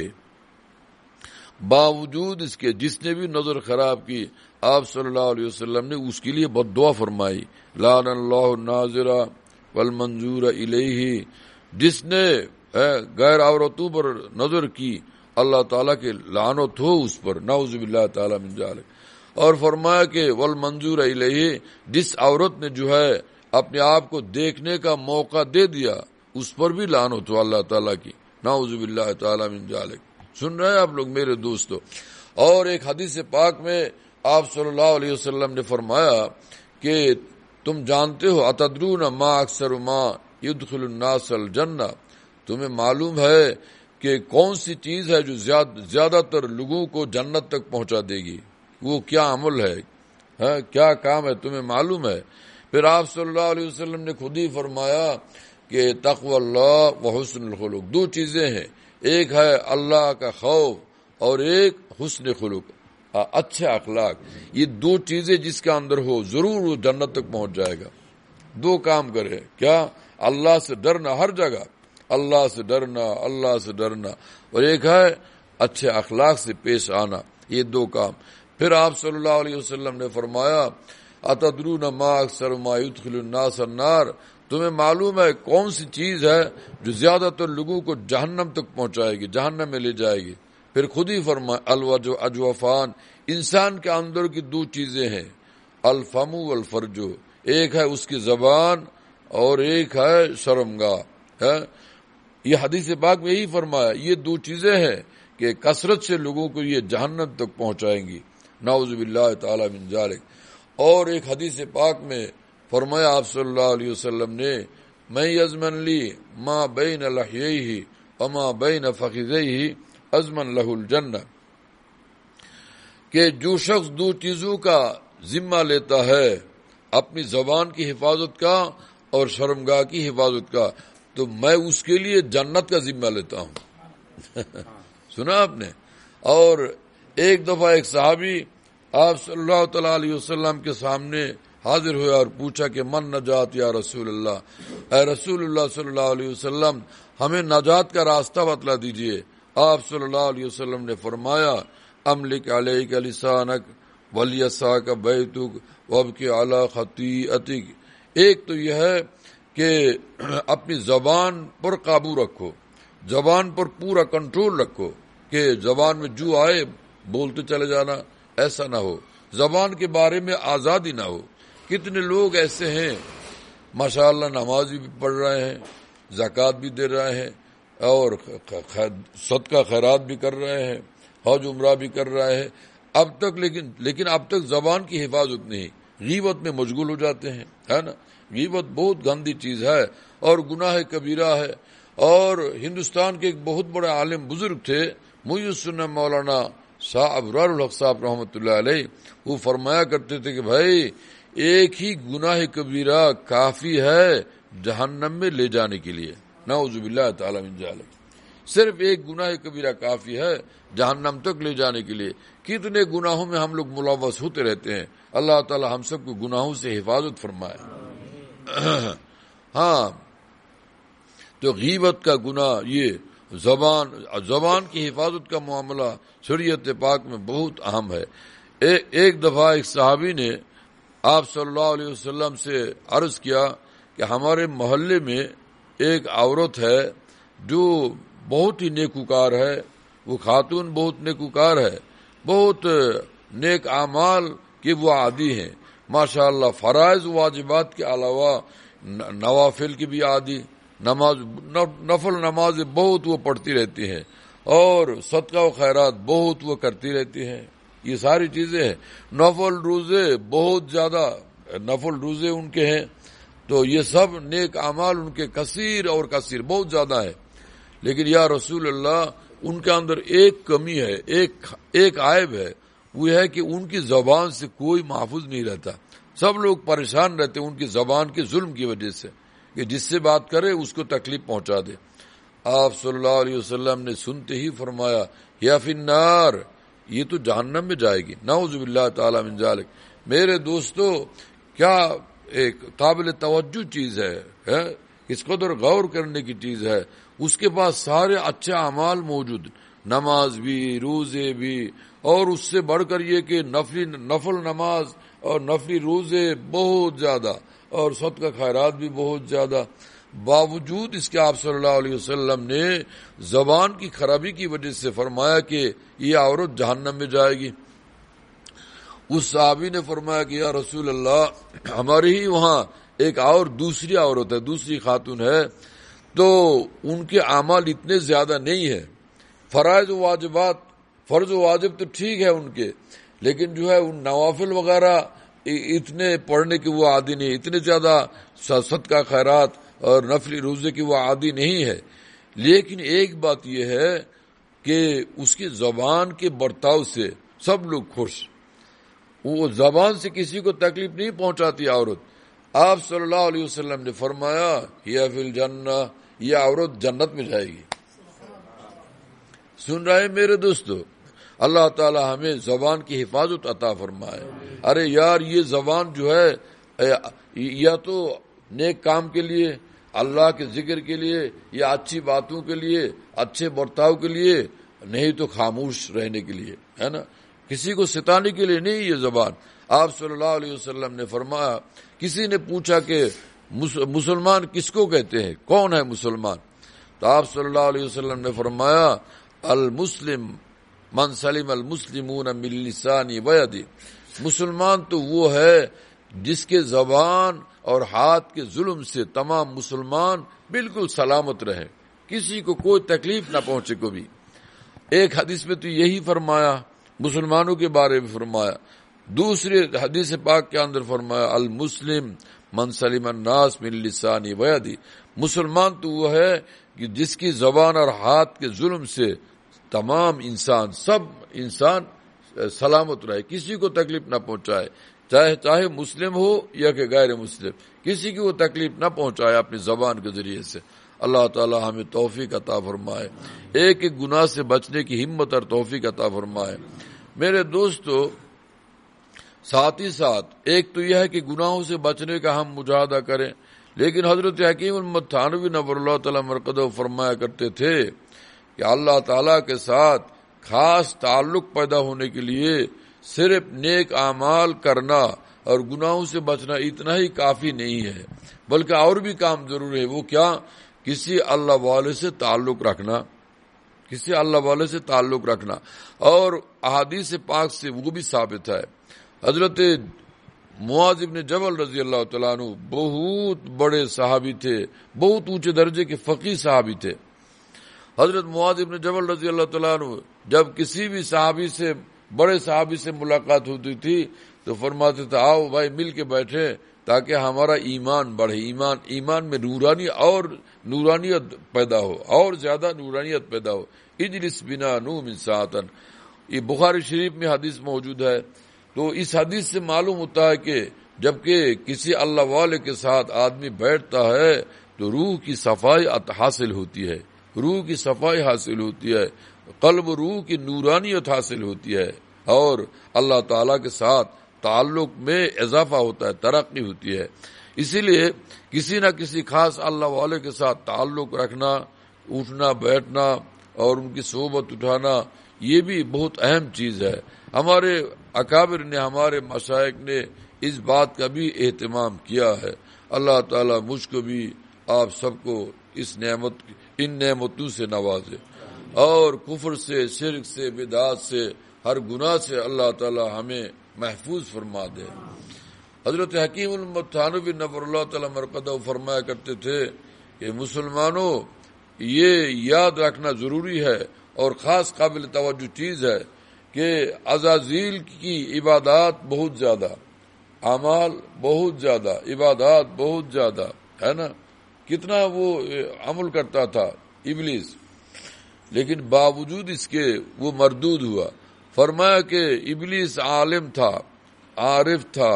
باوجود اس کے جس نے بھی نظر خراب کی آپ صلی اللہ علیہ وسلم نے اس کے لیے بد دعا فرمائی, لعن اللہ الناظر والمنظور الیہ. جس نے غیر عورتوں پر نظر کی اللہ تعالیٰ کے لعنت ہو اس پر, نعوذ باللہ تعالی من ذالک. اور فرمایا کہ والمنظور الیہ, جس عورت نے جو ہے اپنے آپ کو دیکھنے کا موقع دے دیا اس پر بھی لعنت ہو اللہ تعالیٰ کی, نعوذ باللہ تعالی من ذالک. سن رہے ہیں آپ لوگ میرے دوستو. اور ایک حدیث پاک میں آپ صلی اللہ علیہ وسلم نے فرمایا کہ تم جانتے ہو اتدرون ما اکثر ما يدخل الناس الجنہ, تمہیں معلوم ہے کہ کون سی چیز ہے جو زیادہ تر لوگوں کو جنت تک پہنچا دے گی, وہ کیا عمل ہے, ہے کیا کام ہے, تمہیں معلوم ہے؟ پھر آپ صلی اللہ علیہ وسلم نے خود ہی فرمایا کہ تقوی اللہ و حسن الخلق, دو چیزیں ہیں, ایک ہے اللہ کا خوف اور ایک حسن خلق، اچھے اخلاق. یہ دو چیزیں جس کے اندر ہو ضرور وہ جنت تک پہنچ جائے گا. دو کام کرے، کیا؟ اللہ سے ڈرنا، ہر جگہ اللہ سے ڈرنا، اللہ سے ڈرنا، اور ایک ہے اچھے اخلاق سے پیش آنا. یہ دو کام. پھر آپ صلی اللہ علیہ وسلم نے فرمایا اتدرون ما اکثر ما يدخل الناس النار، تمہیں معلوم ہے کون سی چیز ہے جو زیادہ تر لوگوں کو جہنم تک پہنچائے گی، جہنم میں لے جائے گی؟ پھر خود ہی فرمایا الوجو اجوفان، انسان کے اندر کی دو چیزیں ہیں، الفم والفرج، ایک ہے اس کی زبان اور ایک ہے شرمگاہ. ہے یہ حدیث پاک میں یہی فرمایا، یہ دو چیزیں ہیں کہ کثرت سے لوگوں کو یہ جہنم تک پہنچائیں گی، نعوذ باللہ تعالی من ذالک. اور ایک حدیث پاک میں فرمایا آپ صلی اللہ علیہ وسلم نے میں یضمن لی ما بین لحییہ وما بین فخذیہ ازمن لہ الجنہ، کہ جو شخص دو چیزوں کا ذمہ لیتا ہے، اپنی زبان کی حفاظت کا اور شرمگاہ کی حفاظت کا، تو میں اس کے لیے جنت کا ذمہ لیتا ہوں. سنا آپ نے؟ اور ایک دفعہ ایک صحابی آپ صلی اللہ تعالی علیہ وسلم کے سامنے حاضر ہویا اور پوچھا کہ من نجات یا رسول اللہ، اے رسول اللہ صلی اللہ علیہ وسلم ہمیں نجات کا راستہ بتلا دیجئے. آپ صلی اللہ علیہ وسلم نے فرمایا املک علیک لسانک ولیساک بیتک وابکی علی خطیئتک. ایک تو یہ ہے کہ اپنی زبان پر قابو رکھو، زبان پر پورا کنٹرول رکھو کہ زبان میں جو آئے بولتے چلے جانا، ایسا نہ ہو. زبان کے بارے میں آزادی نہ ہو. کتنے لوگ ایسے ہیں ماشاءاللہ نماز بھی پڑھ رہے ہیں، زکوٰۃ بھی دے رہے ہیں، اور صدقہ خیرات بھی کر رہے ہیں، حج عمرہ بھی کر رہے ہیں، اب تک لیکن لیکن اب تک زبان کی حفاظت نہیں، غیبت میں مشغول ہو جاتے ہیں. ہے نا؟ غیبت بہت گندی چیز ہے اور گناہ کبیرہ ہے. اور ہندوستان کے ایک بہت بڑے عالم بزرگ تھے محی السنہ مولانا شاہ ابرار الحق صاحب رحمۃ اللہ علیہ، وہ فرمایا کرتے تھے کہ بھائی ایک ہی گناہ کبیرہ کافی ہے جہنم میں لے جانے کے لیے، نعوذ باللہ تعالی من ذالک. صرف ایک گناہ کبیرہ کافی ہے جہنم تک لے جانے کے لیے. کتنے گناہوں میں ہم لوگ ملوث ہوتے رہتے ہیں. اللہ تعالی ہم سب کو گناہوں سے حفاظت فرمائے. ہاں تو غیبت کا گناہ، یہ زبان زبان کی حفاظت کا معاملہ شریعت پاک میں بہت اہم ہے. ایک دفعہ ایک صحابی نے آپ صلی اللہ علیہ وسلم سے عرض کیا کہ ہمارے محلے میں ایک عورت ہے جو بہت ہی نیکوکار ہے، وہ خاتون بہت نیکوکار ہے، بہت نیک اعمال کے وہ عادی ہیں، ماشاءاللہ فرائض واجبات کے علاوہ نوافل کی بھی عادی، نماز نفل نماز بہت وہ پڑھتی رہتی ہیں، اور صدقہ و خیرات بہت وہ کرتی رہتی ہیں. یہ ساری چیزیں ہیں. نفل روزے بہت زیادہ نفل روزے ان کے ہیں. تو یہ سب نیک اعمال ان کے کثیر اور کثیر بہت زیادہ ہے. لیکن یا رسول اللہ ان کے اندر ایک کمی ہے، ایک ایک عیب ہے، وہ ہے کہ ان کی زبان سے کوئی محفوظ نہیں رہتا. سب لوگ پریشان رہتے ہیں ان کی زبان کے ظلم کی وجہ سے، کہ جس سے بات کرے اس کو تکلیف پہنچا دے. آپ صلی اللہ علیہ وسلم نے سنتے ہی فرمایا یا فی النار، یہ تو جہنم میں جائے گی، نعوذ باللہ تعالی من ذالک. میرے دوستو کیا ایک قابل توجہ چیز ہے، ہے اس قدر غور کرنے کی چیز ہے. اس کے پاس سارے اچھے اعمال موجود، نماز بھی، روزے بھی، اور اس سے بڑھ کر یہ کہ نفلی نفل نماز اور نفلی روزے بہت زیادہ، اور صدقہ خیرات بھی بہت زیادہ. باوجود اس کے آپ صلی اللہ علیہ وسلم نے زبان کی خرابی کی وجہ سے فرمایا کہ یہ عورت جہنم میں جائے گی. اس صحابی نے فرمایا کہ یا رسول اللہ ہمارے ہی وہاں ایک اور دوسری عورت ہے، دوسری خاتون ہے، تو ان کے اعمال اتنے زیادہ نہیں ہیں، فرائض و واجبات، فرض و واجب تو ٹھیک ہے ان کے، لیکن جو ہے ان نوافل وغیرہ اتنے پڑھنے کی وہ عادی نہیں، اتنے زیادہ صدقہ خیرات اور نفلی روزے کی وہ عادی نہیں ہے. لیکن ایک بات یہ ہے کہ اس کی زبان کے برتاؤ سے سب لوگ خوش، وہ زبان سے کسی کو تکلیف نہیں پہنچاتی عورت. آپ صلی اللہ علیہ وسلم نے فرمایا یا فی الجنہ، یہ عورت جنت میں جائے گی. سن رہے میرے دوستو، اللہ تعالی ہمیں زبان کی حفاظت عطا فرمائے. ارے یار یہ زبان جو ہے یا تو نیک کام کے لیے، اللہ کے ذکر کے لیے، یا اچھی باتوں کے لیے، اچھے برتاؤ کے لیے، نہیں تو خاموش رہنے کے لیے، ہے نا، کسی کو ستانے کے لیے نہیں. یہ زبان آپ صلی اللہ علیہ وسلم نے فرمایا، کسی نے پوچھا کہ مسلمان کس کو کہتے ہیں، کون ہے مسلمان؟ تو آپ صلی اللہ علیہ وسلم نے فرمایا المسلم من سلم المسلمون من لسانی و یدی. مسلمان تو وہ ہے جس کے زبان اور ہاتھ کے ظلم سے تمام مسلمان بالکل سلامت رہے، کسی کو کوئی تکلیف نہ پہنچے کبھی. ایک حدیث میں تو یہی فرمایا، مسلمانوں کے بارے میں فرمایا. دوسرے حدیث پاک کے اندر فرمایا المسلم من سلم الناس من لسانی و یدی. مسلمان تو وہ ہے کہ جس کی زبان اور ہاتھ کے ظلم سے تمام انسان، سب انسان سلامت رہے، کسی کو تکلیف نہ پہنچائے، چاہے چاہے مسلم ہو یا کہ غیر مسلم، کسی کی وہ تکلیف نہ پہنچائے اپنی زبان کے ذریعے سے. اللہ تعالی ہمیں توفیق عطا فرمائے، ایک ایک گناہ سے بچنے کی ہمت اور توفیق عطا فرمائے. میرے دوستو، ساتھ ہی ساتھ ایک تو یہ ہے کہ گناہوں سے بچنے کا ہم مجاہدہ کریں، لیکن حضرت حکیم المت تھانوی نور اللہ تعالی مرقدہ فرمایا کرتے تھے کہ اللہ تعالیٰ کے ساتھ خاص تعلق پیدا ہونے کے لیے صرف نیک اعمال کرنا اور گناہوں سے بچنا اتنا ہی کافی نہیں ہے، بلکہ اور بھی کام ضروری ہے. وہ کیا؟ کسی اللہ والے سے تعلق رکھنا، کسی اللہ والے سے تعلق رکھنا. اور احادیث پاک سے وہ بھی ثابت ہے. حضرت معاذ ابن جبل رضی اللہ تعالیٰ عنہ بہت بڑے صحابی تھے، بہت اونچے درجے کے فقیہ صحابی تھے. حضرت معاذ ابن جبل رضی اللہ تعالیٰ عنہ جب کسی بھی صحابی سے، بڑے صحابی سے ملاقات ہوتی تھی تو فرماتے تھے آؤ بھائی مل کے بیٹھے تاکہ ہمارا ایمان بڑھے، ایمان ایمان میں نورانی اور نورانیت پیدا ہو، اور زیادہ نورانیت پیدا ہو. اجلس بنا نو من ساعتن، یہ بخاری شریف میں حدیث موجود ہے. تو اس حدیث سے معلوم ہوتا ہے کہ جبکہ کسی اللہ والے کے ساتھ آدمی بیٹھتا ہے تو روح کی صفائی حاصل ہوتی ہے، روح کی صفائی حاصل ہوتی ہے، قلب روح کی نورانیت حاصل ہوتی ہے، اور اللہ تعالیٰ کے ساتھ تعلق میں اضافہ ہوتا ہے، ترقی ہوتی ہے. اسی لیے کسی نہ کسی خاص اللہ والے کے ساتھ تعلق رکھنا، اٹھنا بیٹھنا اور ان کی صحبت اٹھانا، یہ بھی بہت اہم چیز ہے. ہمارے اکابر نے، ہمارے مشائخ نے اس بات کا بھی اہتمام کیا ہے. اللہ تعالیٰ مجھ کو بھی، آپ سب کو اس نعمت، ان نعمتوں سے نوازے، اور کفر سے، شرک سے، بدعات سے، ہر گناہ سے اللہ تعالیٰ ہمیں محفوظ فرما دے. حضرت حکیم المت تھانوی نور اللہ تعالیٰ مرقدہ فرمایا کرتے تھے کہ مسلمانوں یہ یاد رکھنا ضروری ہے اور خاص قابل توجہ چیز ہے کہ عزازیل کی عبادات بہت زیادہ، اعمال بہت زیادہ، عبادات بہت زیادہ، ہے نا، کتنا وہ عمل کرتا تھا ابلیس، لیکن باوجود اس کے وہ مردود ہوا. فرمایا کہ ابلیس عالم تھا، عارف تھا،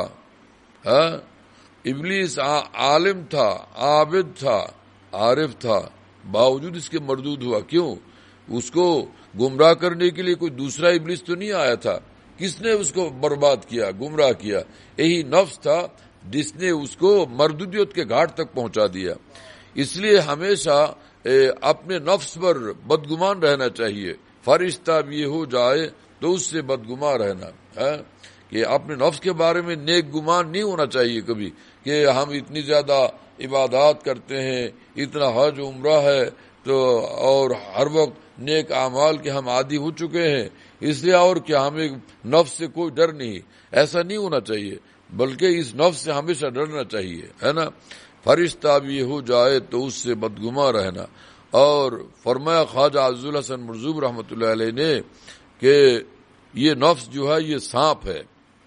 ہاں ابلیس عالم تھا، عابد تھا، عارف تھا، باوجود اس کے مردود ہوا. کیوں؟ اس کو گمراہ کرنے کے لیے کوئی دوسرا ابلیس تو نہیں آیا تھا. کس نے اس کو برباد کیا، گمراہ کیا؟ یہی نفس تھا جس نے اس کو مردودیت کے گھاٹ تک پہنچا دیا. اس لیے ہمیشہ اپنے نفس پر بدگمان رہنا چاہیے. فرشتہ بھی ہو جائے تو اس سے بدگمان رہنا ہے، کہ اپنے نفس کے بارے میں نیک گمان نہیں ہونا چاہیے کبھی کہ ہم اتنی زیادہ عبادات کرتے ہیں، اتنا حج عمرہ ہے تو، اور ہر وقت نیک اعمال کے ہم عادی ہو چکے ہیں، اس لیے اور کیا ہمیں نفس سے کوئی ڈر نہیں. ایسا نہیں ہونا چاہیے، بلکہ اس نفس سے ہمیشہ ڈرنا چاہیے، ہے نا. فرشتہ بھی ہو جائے تو اس سے بدگمان رہنا. اور فرمایا خواجہ عز الحسن مرزوق رحمۃ اللہ علیہ نے کہ یہ نفس جو ہے یہ سانپ ہے،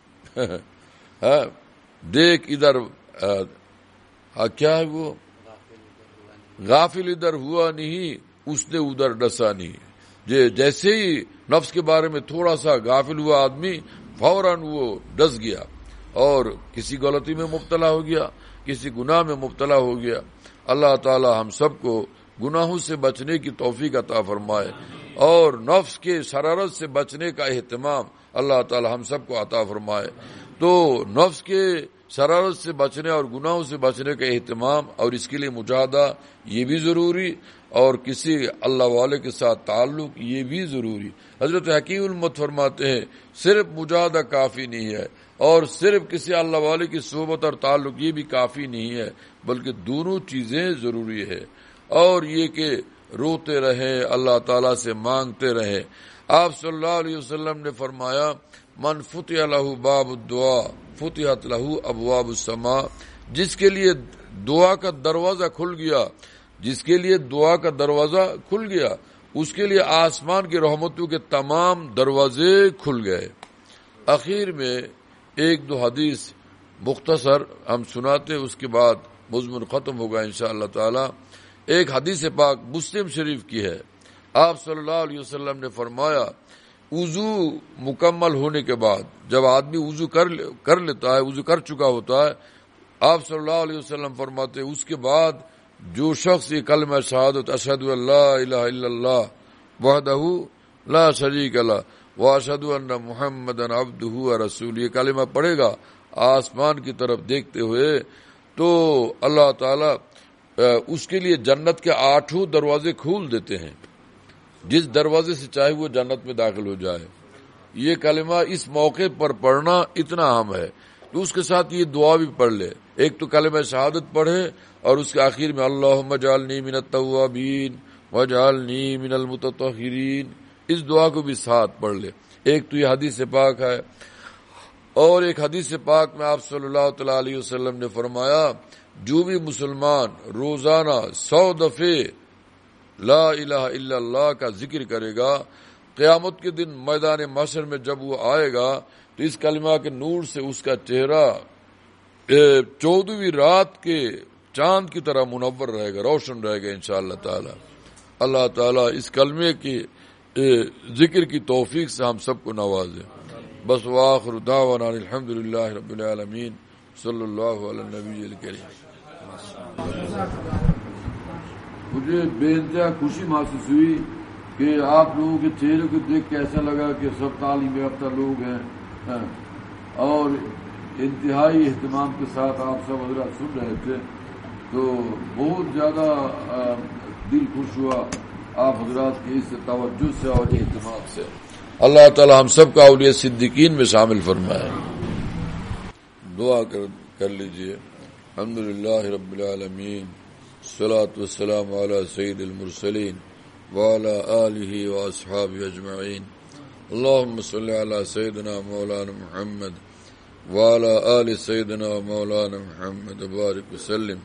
دیکھ ادھر کیا ہے وہ، غافل ادھر ہوا نہیں اس نے ادھر ڈسا نہیں. جیسے ہی نفس کے بارے میں تھوڑا سا غافل ہوا آدمی، فوراً وہ ڈس گیا اور کسی غلطی میں مبتلا ہو گیا، کسی گناہ میں مبتلا ہو گیا. اللہ تعالی ہم سب کو گناہوں سے بچنے کی توفیق عطا فرمائے اور نفس کے شرارت سے بچنے کا اہتمام اللہ تعالی ہم سب کو عطا فرمائے۔ تو نفس کے شرارت سے بچنے اور گناہوں سے بچنے کا اہتمام اور اس کے لیے مجاہدہ یہ بھی ضروری، اور کسی اللہ والے کے ساتھ تعلق یہ بھی ضروری۔ حضرت حکیم المت فرماتے ہیں صرف مجاہدہ کافی نہیں ہے، اور صرف کسی اللہ والے کی صحبت اور تعلق یہ بھی کافی نہیں ہے، بلکہ دونوں چیزیں ضروری ہے۔ اور یہ کہ روتے رہے، اللہ تعالیٰ سے مانگتے رہے۔ آپ صلی اللہ علیہ وسلم نے فرمایا من فتح لہ باب الدعا فتحت لہ ابواب السماء، جس کے لیے دعا کا دروازہ کھل گیا جس کے لیے دعا کا دروازہ کھل گیا اس کے لیے آسمان کی رحمتوں کے تمام دروازے کھل گئے۔ اخیر میں ایک دو حدیث مختصر ہم سناتے، اس کے بعد مضمون ختم ہوگا انشاءاللہ تعالی۔ ایک حدیث پاک مسلم شریف کی ہے، آپ صلی اللہ علیہ وسلم نے فرمایا وضو مکمل ہونے کے بعد جب آدمی وضو کر کر لیتا ہے، وضو کر چکا ہوتا ہے، آپ صلی اللہ علیہ وسلم فرماتے اس کے بعد جو شخص یہ کلمہ شہادت اشہد ان لا الہ الا اللہ وحدہ لا شریک لہ واشہد ان محمدا عبدہ ورسولہ یہ کلمہ پڑھے گا آسمان کی طرف دیکھتے ہوئے، تو اللہ تعالی اس کے لیے جنت کے آٹھوں دروازے کھول دیتے ہیں، جس دروازے سے چاہے وہ جنت میں داخل ہو جائے۔ یہ کلمہ اس موقع پر پڑھنا اتنا اہم ہے، تو اس کے ساتھ یہ دعا بھی پڑھ لے۔ ایک تو کلمہ شہادت پڑھے اور اس کے آخر میں اللہم اجعلنی من التوابین واجعلنی من المتطہرین، اس دعا کو بھی ساتھ پڑھ لے۔ ایک تو یہ حدیث پاک ہے، اور ایک حدیث پاک میں آپ صلی اللہ تعالی علیہ وسلم نے فرمایا جو بھی مسلمان روزانہ سو دفعے لا الہ الا اللہ کا ذکر کرے گا، قیامت کے دن میدان محشر میں جب وہ آئے گا تو اس کلمہ کے نور سے اس کا چہرہ چودہویں رات کے چاند کی طرح منور رہے گا، روشن رہے گا انشاءاللہ تعالی۔ اللہ تعالی اس کلمے کی ذکر کی توفیق سے ہم سب کو نوازے۔ بس وآخر دعوانا الحمدللہ رب العالمین، صلی اللہ علی النبی الکریم۔ مجھے بے انتہا خوشی محسوس ہوئی کہ آپ لوگوں کے چہرے کو دیکھ کے ایسا لگا کہ سب تعلیم یافتہ لوگ ہیں، اور انتہائی اہتمام کے ساتھ آپ سب حضرات سن رہے تھے، تو بہت زیادہ دل خوش ہوا آپ حضرات کی اس توجہ سے اور اہتمام سے۔ اللہ تعالی ہم سب کا اولیاء صدیقین میں شامل فرمائے۔ دعا کر کر لیجئے۔ الحمدللہ رب العالمین، الصلاۃ والسلام علی سید المرسلین وعلی آلہ واصحابہ اجمعین، اللہم صلی علی سیدنا مولانا محمد وعلی آل سیدنا مولانا محمد بارک وسلم،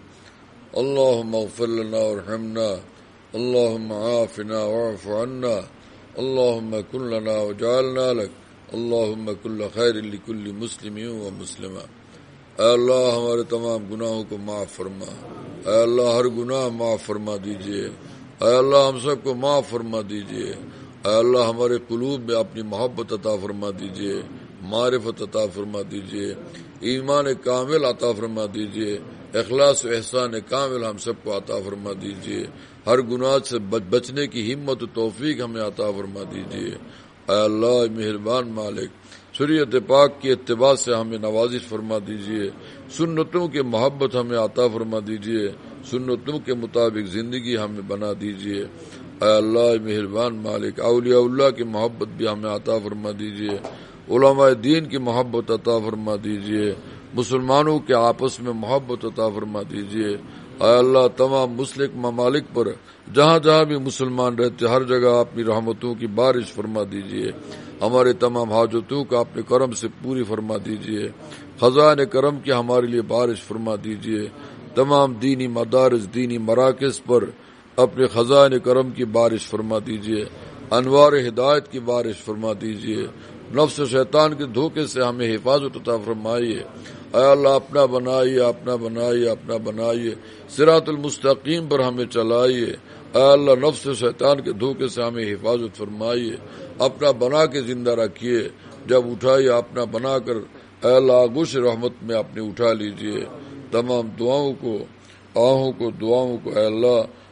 اللہم اغفر لنا وارحمنا، اللہم عافنا واعف عنا، اللہم کن لنا وجعلنا لک، اللہم کل خیر لکل مسلم و مسلمہ۔ اے اللہ ہمارے تمام گناہوں کو معاف فرما، اے اللہ ہر گناہ معاف فرما دیجئے، اے اللہ ہم سب کو معاف فرما دیجئے، اے اللہ ہمارے قلوب میں اپنی محبت عطا فرما دیجئے، معرفت عطا فرما دیجئے، ایمان کامل عطا فرما دیجئے، اخلاص و احسان کامل ہم سب کو عطا فرما دیجئے، ہر گناہ سے بچنے کی ہمت و توفیق ہمیں عطا فرما دیجئے۔ اے اللہ مہربان مالک، شریعت پاک کی اتباع سے ہمیں نوازش فرما دیجئے، سنتوں کی محبت ہمیں عطا فرما دیجئے، سنتوں کے مطابق زندگی ہمیں بنا دیجئے۔ اے اللہ مہربان مالک، اولیاء اللہ کی محبت بھی ہمیں عطا فرما دیجئے، علماء دین کی محبت عطا فرما دیجئے، مسلمانوں کے آپس میں محبت عطا فرما دیجئے۔ اے اللہ تمام مسلم ممالک پر جہاں جہاں بھی مسلمان رہتے ہر جگہ اپنی رحمتوں کی بارش فرما دیجئے، ہمارے تمام حاجتوں کا اپنے کرم سے پوری فرما دیجئے، خزائن کرم کی ہمارے لیے بارش فرما دیجئے، تمام دینی مدارس دینی مراکز پر اپنے خزائن کرم کی بارش فرما دیجئے، انوار ہدایت کی بارش فرما دیجئے، نفس و شیطان کے دھوکے سے ہمیں حفاظت عطا فرمائیے۔ اے اللہ اپنا بنائیے اپنا بنائیے اپنا بنائیے، صراط المستقیم پر ہمیں چلائیے۔ اے اللہ نفس و شیطان کے دھوکے سے ہمیں حفاظت فرمائیے، اپنا بنا کے زندہ رکھیے، جب اٹھائیے اپنا بنا کر اے اللہ آغوش رحمت میں اپنے اٹھا لیجئے۔ تمام دعاؤں کو آہوں کو دعاؤں کو اے اللہ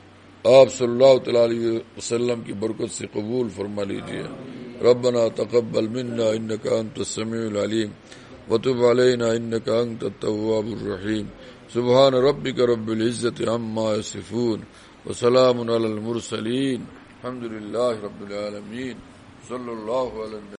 آپ صلی اللہ تعالی علیہ وسلم کی برکت سے قبول فرما لیجیے. ربنا تقبل منا انك انت السميع العليم وتب علينا انك انت التواب الرحيم. سبحان ربك رب العزة عما يصفون وسلام على المرسلين الحمد لله رب العالمين. صلی اللہ علیہ